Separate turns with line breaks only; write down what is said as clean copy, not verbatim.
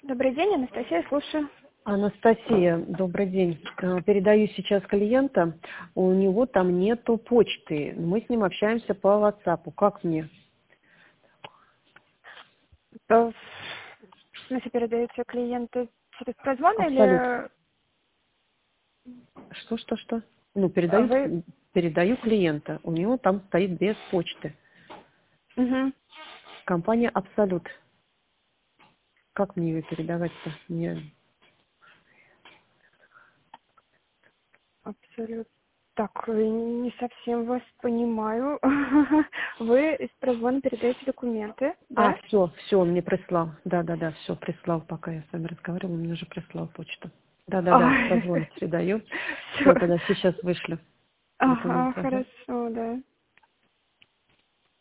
Добрый день, Анастасия, слушаю.
Анастасия, добрый день. Передаю сейчас клиента. У него там нету почты. Мы с ним общаемся по WhatsApp. Как мне?
В смысле, передаете клиенту через прозвон
Абсолютно.
или
Что?
вы...
Передаю клиента. У него там стоит без почты.
Угу.
Компания Абсолют. Как мне ее передавать-то?
Абсолютно. Так, не совсем вас понимаю. Вы из прозвона передаете документы, да?
Все, он мне прислал. Да, все, прислал, пока я с вами разговаривала, он мне уже прислал почту. Да,
Ой.
прозвон передаю.
Всё.
Все, тогда сейчас вышлю
Ага,
документы. Ага.
хорошо, да.